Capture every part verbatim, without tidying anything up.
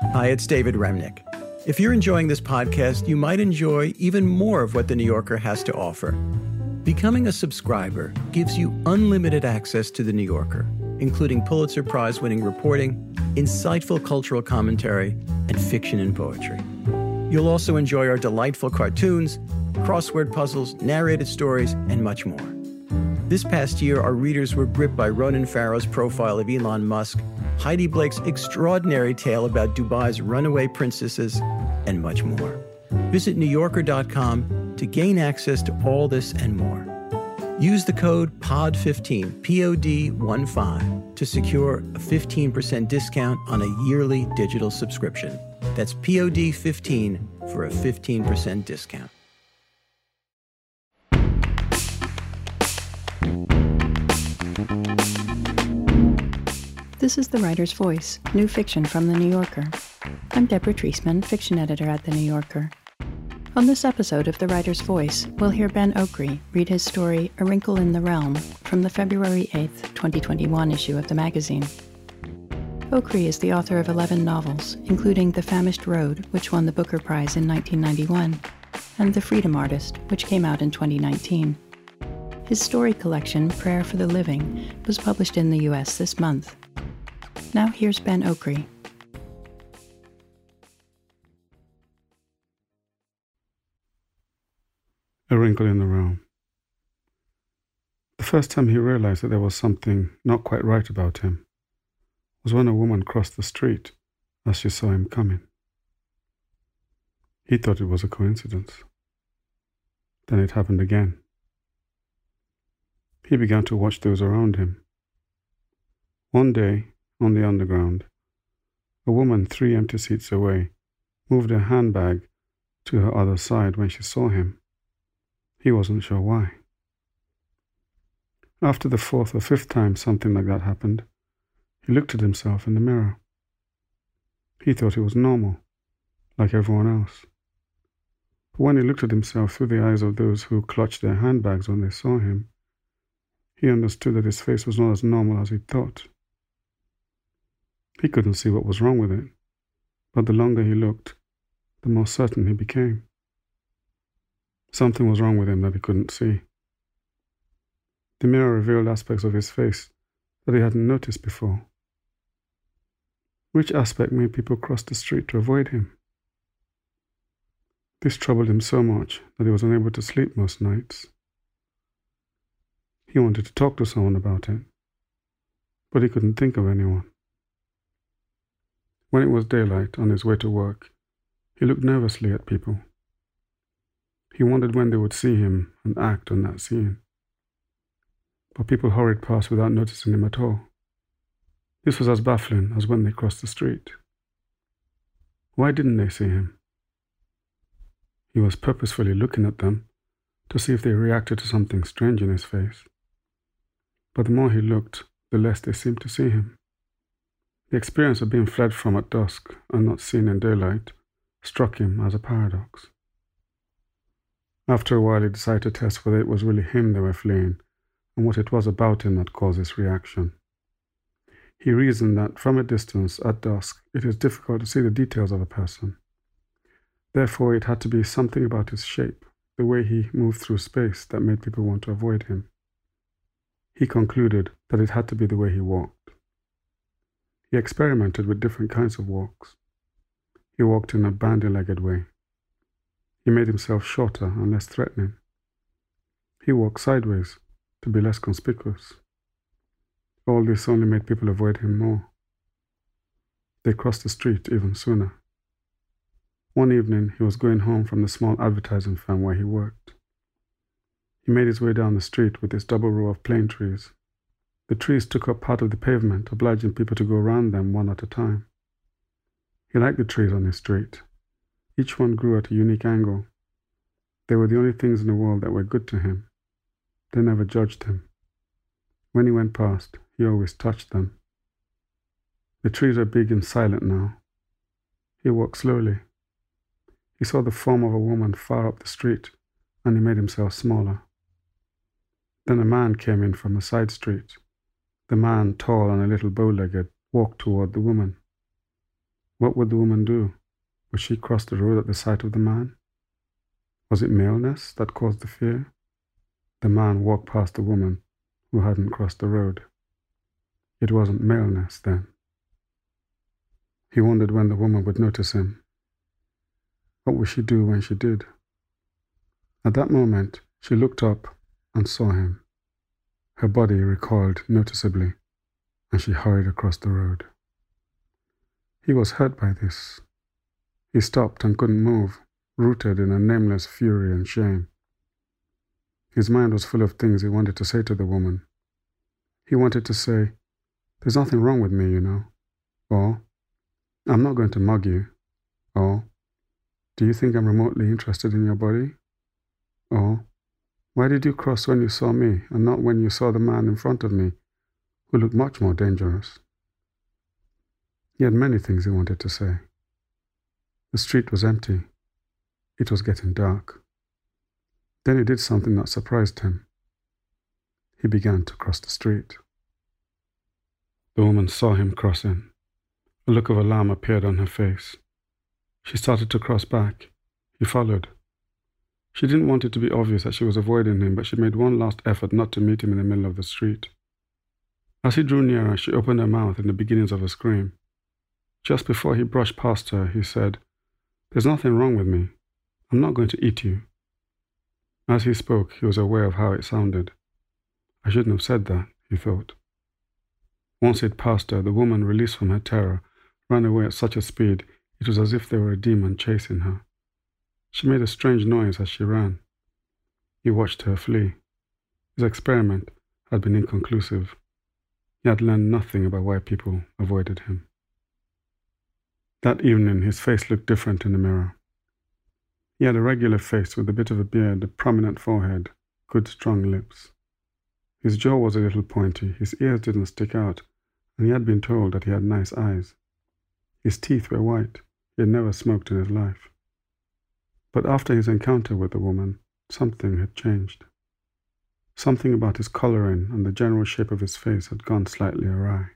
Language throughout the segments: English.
Hi, it's David Remnick. If you're enjoying this podcast, you might enjoy even more of what The New Yorker has to offer. Becoming a subscriber gives you unlimited access to The New Yorker, including Pulitzer Prize-winning reporting, insightful cultural commentary, and fiction and poetry. You'll also enjoy our delightful cartoons, crossword puzzles, narrated stories, and much more. This past year, our readers were gripped by Ronan Farrow's profile of Elon Musk, Heidi Blake's extraordinary tale about Dubai's runaway princesses, and much more. Visit New Yorker dot com to gain access to all this and more. Use the code P O D fifteen, P O D fifteen, to secure a fifteen percent discount on a yearly digital subscription. That's P O D fifteen for a fifteen percent discount. This is The Writer's Voice, new fiction from The New Yorker. I'm Deborah Treisman, fiction editor at The New Yorker. On this episode of The Writer's Voice, we'll hear Ben Okri read his story A Wrinkle in the Realm from the February eighth, twenty twenty-one issue of the magazine. Okri is the author of eleven novels, including The Famished Road, which won the Booker Prize in nineteen ninety-one, and The Freedom Artist, which came out in twenty nineteen. His story collection, Prayer for the Living, was published in the U S this month. Now here's Ben Okri. A Wrinkle in the Realm. The first time he realized that there was something not quite right about him was when a woman crossed the street as she saw him coming. He thought it was a coincidence. Then it happened again. He began to watch those around him. One day, on the Underground, a woman three empty seats away moved her handbag to her other side when she saw him. He wasn't sure why. After the fourth or fifth time something like that happened, he looked at himself in the mirror. He thought it was normal, like everyone else. But when he looked at himself through the eyes of those who clutched their handbags when they saw him, he understood that his face was not as normal as he thought. He couldn't see what was wrong with it, but the longer he looked, the more certain he became. Something was wrong with him that he couldn't see. The mirror revealed aspects of his face that he hadn't noticed before. Which aspect made people cross the street to avoid him? This troubled him so much that he was unable to sleep most nights. He wanted to talk to someone about it, but he couldn't think of anyone. When it was daylight on his way to work, he looked nervously at people. He wondered when they would see him and act on that scene. But people hurried past without noticing him at all. This was as baffling as when they crossed the street. Why didn't they see him? He was purposefully looking at them to see if they reacted to something strange in his face. But the more he looked, the less they seemed to see him. The experience of being fled from at dusk and not seen in daylight struck him as a paradox. After a while, he decided to test whether it was really him they were fleeing and what it was about him that caused this reaction. He reasoned that from a distance, at dusk, it is difficult to see the details of a person. Therefore, it had to be something about his shape, the way he moved through space, that made people want to avoid him. He concluded that it had to be the way he walked. He experimented with different kinds of walks. He walked in a bandy-legged way. He made himself shorter and less threatening. He walked sideways to be less conspicuous. All this only made people avoid him more. They crossed the street even sooner. One evening, he was going home from the small advertising firm where he worked. He made his way down the street with its double row of plane trees. The trees took up part of the pavement, obliging people to go around them one at a time. He liked the trees on his street. Each one grew at a unique angle. They were the only things in the world that were good to him. They never judged him. When he went past, he always touched them. The trees are big and silent now. He walked slowly. He saw the form of a woman far up the street, and he made himself smaller. Then a man came in from a side street. The man, tall and a little bow-legged, walked toward the woman. What would the woman do? Would she cross the road at the sight of the man? Was it maleness that caused the fear? The man walked past the woman who hadn't crossed the road. It wasn't maleness then. He wondered when the woman would notice him. What would she do when she did? At that moment, she looked up and saw him. Her body recoiled noticeably, and she hurried across the road. He was hurt by this. He stopped and couldn't move, rooted in a nameless fury and shame. His mind was full of things he wanted to say to the woman. He wanted to say, "There's nothing wrong with me, you know," or, "I'm not going to mug you," or, "Do you think I'm remotely interested in your body?" Or, "Why did you cross when you saw me and not when you saw the man in front of me, who looked much more dangerous?" He had many things he wanted to say. The street was empty. It was getting dark. Then he did something that surprised him. He began to cross the street. The woman saw him crossing. A look of alarm appeared on her face. She started to cross back. He followed. She didn't want it to be obvious that she was avoiding him, but she made one last effort not to meet him in the middle of the street. As he drew nearer, she opened her mouth in the beginnings of a scream. Just before he brushed past her, he said, "There's nothing wrong with me. I'm not going to eat you." As he spoke, he was aware of how it sounded. I shouldn't have said that, he thought. Once he'd passed her, the woman, released from her terror, ran away at such a speed it was as if there were a demon chasing her. She made a strange noise as she ran. He watched her flee. His experiment had been inconclusive. He had learned nothing about why people avoided him. That evening, his face looked different in the mirror. He had a regular face with a bit of a beard, a prominent forehead, good strong lips. His jaw was a little pointy, his ears didn't stick out, and he had been told that he had nice eyes. His teeth were white. He had never smoked in his life. But after his encounter with the woman, something had changed. Something about his coloring and the general shape of his face had gone slightly awry.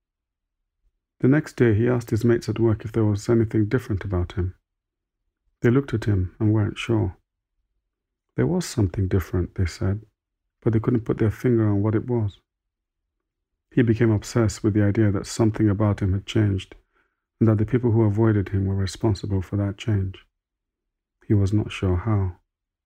The next day he asked his mates at work if there was anything different about him. They looked at him and weren't sure. There was something different, they said, but they couldn't put their finger on what it was. He became obsessed with the idea that something about him had changed, and that the people who avoided him were responsible for that change. He was not sure how.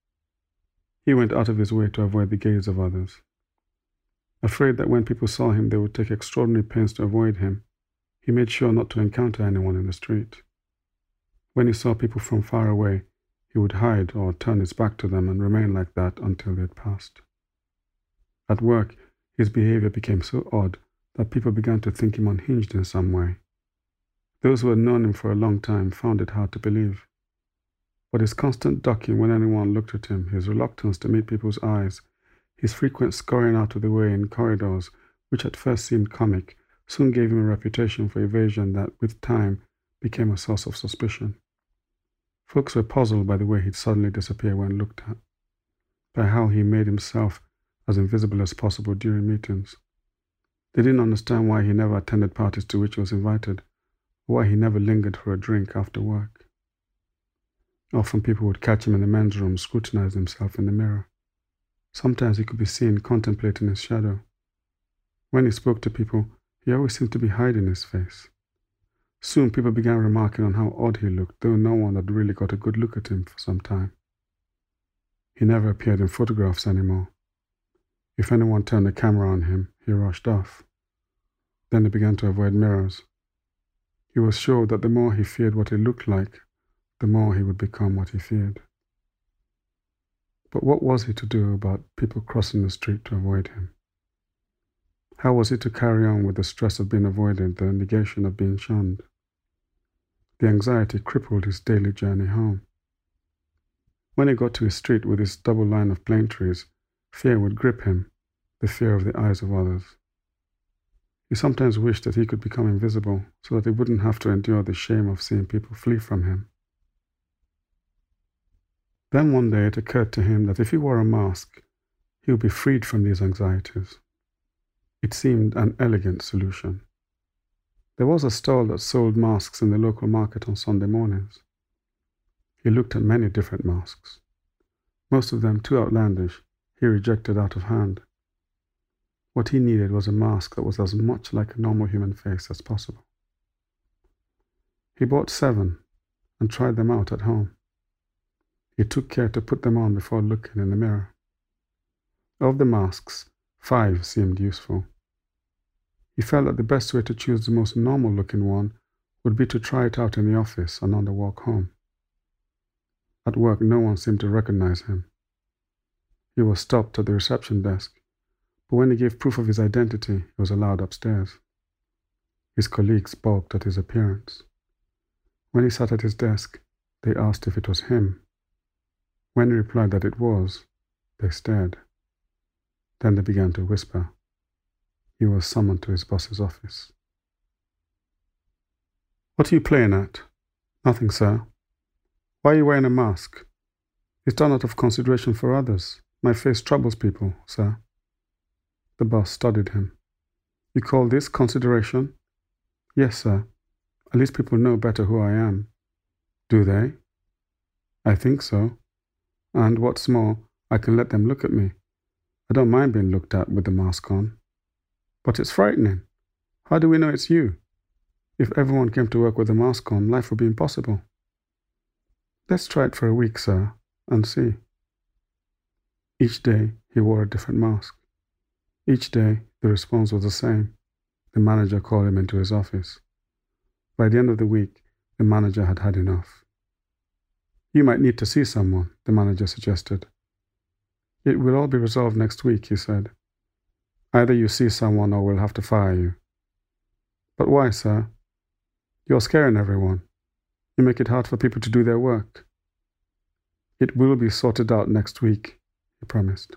He went out of his way to avoid the gaze of others. Afraid that when people saw him they would take extraordinary pains to avoid him, he made sure not to encounter anyone in the street. When he saw people from far away, he would hide or turn his back to them and remain like that until they had passed. At work, his behavior became so odd that people began to think him unhinged in some way. Those who had known him for a long time found it hard to believe. But his constant ducking when anyone looked at him, his reluctance to meet people's eyes, his frequent scurrying out of the way in corridors, which at first seemed comic, soon gave him a reputation for evasion that, with time, became a source of suspicion. Folks were puzzled by the way he'd suddenly disappear when looked at, by how he made himself as invisible as possible during meetings. They didn't understand why he never attended parties to which he was invited, or why he never lingered for a drink after work. Often people would catch him in the men's room scrutinizing himself in the mirror. Sometimes he could be seen contemplating his shadow. When he spoke to people, he always seemed to be hiding his face. Soon people began remarking on how odd he looked, though no one had really got a good look at him for some time. He never appeared in photographs anymore. If anyone turned the camera on him, he rushed off. Then he began to avoid mirrors. He was sure that the more he feared what he looked like, the more he would become what he feared. But what was he to do about people crossing the street to avoid him? How was he to carry on with the stress of being avoided, the negation of being shunned? The anxiety crippled his daily journey home. When he got to his street with its double line of plane trees, fear would grip him, the fear of the eyes of others. He sometimes wished that he could become invisible so that he wouldn't have to endure the shame of seeing people flee from him. Then one day it occurred to him that if he wore a mask, he would be freed from these anxieties. It seemed an elegant solution. There was a stall that sold masks in the local market on Sunday mornings. He looked at many different masks. Most of them too outlandish, he rejected out of hand. What he needed was a mask that was as much like a normal human face as possible. He bought seven and tried them out at home. He took care to put them on before looking in the mirror. Of the masks, five seemed useful. He felt that the best way to choose the most normal-looking one would be to try it out in the office and on the walk home. At work, no one seemed to recognize him. He was stopped at the reception desk, but when he gave proof of his identity, he was allowed upstairs. His colleagues balked at his appearance. When he sat at his desk, they asked if it was him. When he replied that it was, they stared. Then they began to whisper. He was summoned to his boss's office. "What are you playing at?" "Nothing, sir." "Why are you wearing a mask?" "It's done out of consideration for others. My face troubles people, sir." The boss studied him. "You call this consideration?" "Yes, sir. At least people know better who I am." "Do they?" "I think so. And what's more, I can let them look at me. I don't mind being looked at with the mask on." "But it's frightening. How do we know it's you? If everyone came to work with a mask on, life would be impossible." "Let's try it for a week, sir, and see." Each day, he wore a different mask. Each day, the response was the same. The manager called him into his office. By the end of the week, the manager had had enough. "You might need to see someone," the manager suggested. "It will all be resolved next week," he said. "Either you see someone or we'll have to fire you." "But why, sir?" "You're scaring everyone. You make it hard for people to do their work." "It will be sorted out next week," he promised.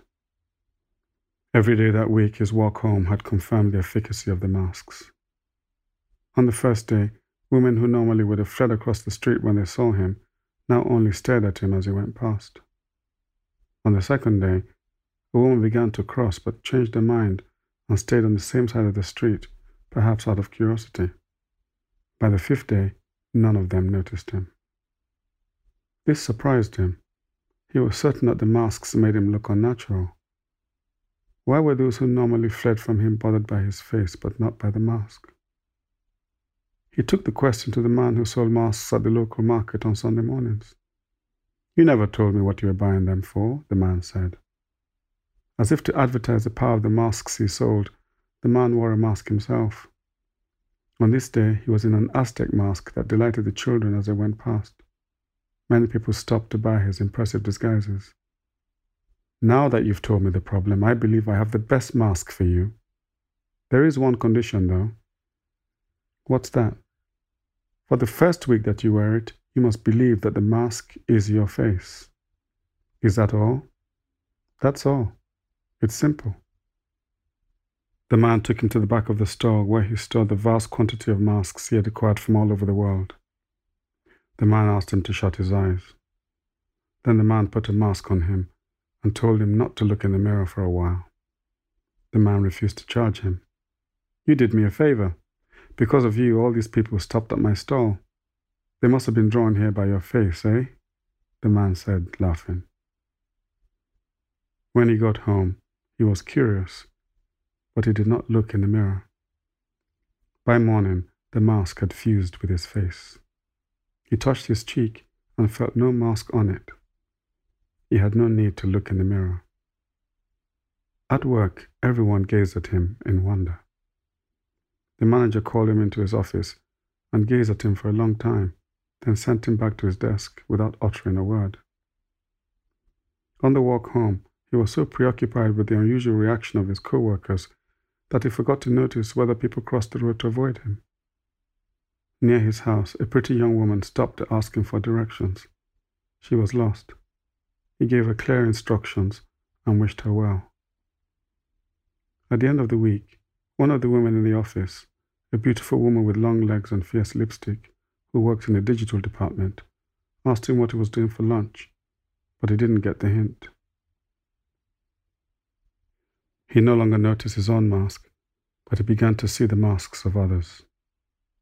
Every day that week, his walk home had confirmed the efficacy of the masks. On the first day, women who normally would have fled across the street when they saw him now only stared at him as he went past. On the second day, a woman began to cross but changed her mind and stayed on the same side of the street, perhaps out of curiosity. By the fifth day, none of them noticed him. This surprised him. He was certain that the masks made him look unnatural. Why were those who normally fled from him bothered by his face but not by the mask? He took the question to the man who sold masks at the local market on Sunday mornings. "You never told me what you were buying them for," the man said. As if to advertise the power of the masks he sold, the man wore a mask himself. On this day, he was in an Aztec mask that delighted the children as they went past. Many people stopped to buy his impressive disguises. "Now that you've told me the problem, I believe I have the best mask for you. There is one condition, though." "What's that?" "For the first week that you wear it, you must believe that the mask is your face." "Is that all?" "That's all. It's simple." The man took him to the back of the store where he stored the vast quantity of masks he had acquired from all over the world. The man asked him to shut his eyes. Then the man put a mask on him and told him not to look in the mirror for a while. The man refused to charge him. "You did me a favor. Because of you, all these people stopped at my stall. They must have been drawn here by your face, eh?" the man said, laughing. When he got home, he was curious, but he did not look in the mirror. By morning, the mask had fused with his face. He touched his cheek and felt no mask on it. He had no need to look in the mirror. At work, everyone gazed at him in wonder. The manager called him into his office and gazed at him for a long time, then sent him back to his desk without uttering a word. On the walk home, he was so preoccupied with the unusual reaction of his co-workers that he forgot to notice whether people crossed the road to avoid him. Near his house, a pretty young woman stopped to ask him for directions. She was lost. He gave her clear instructions and wished her well. At the end of the week, one of the women in the office, a beautiful woman with long legs and fierce lipstick, who worked in the digital department, asked him what he was doing for lunch, but he didn't get the hint. He no longer noticed his own mask, but he began to see the masks of others.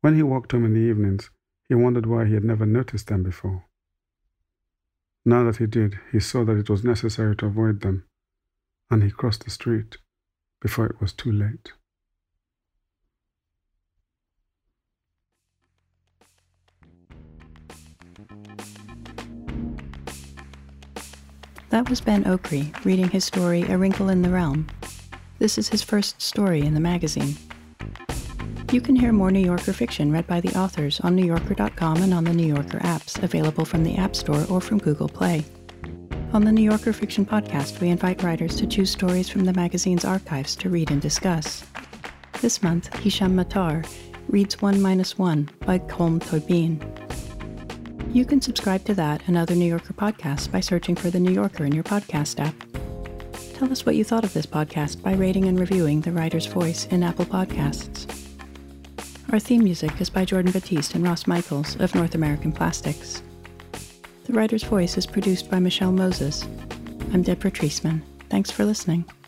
When he walked home in the evenings, he wondered why he had never noticed them before. Now that he did, he saw that it was necessary to avoid them, and he crossed the street before it was too late. That was Ben Okri reading his story A Wrinkle in the Realm. This is his first story in the magazine. You can hear more New Yorker fiction read by the authors on New Yorker dot com and on the New Yorker apps, available from the App Store or from Google Play. On the New Yorker Fiction Podcast, we invite writers to choose stories from the magazine's archives to read and discuss. This month, Hisham Matar reads One Minus One by Colm Tóibín. You can subscribe to that and other New Yorker podcasts by searching for The New Yorker in your podcast app. Tell us what you thought of this podcast by rating and reviewing The Writer's Voice in Apple Podcasts. Our theme music is by Jordan Batiste and Ross Michaels of North American Plastics. The Writer's Voice is produced by Michelle Moses. I'm Deborah Treisman. Thanks for listening.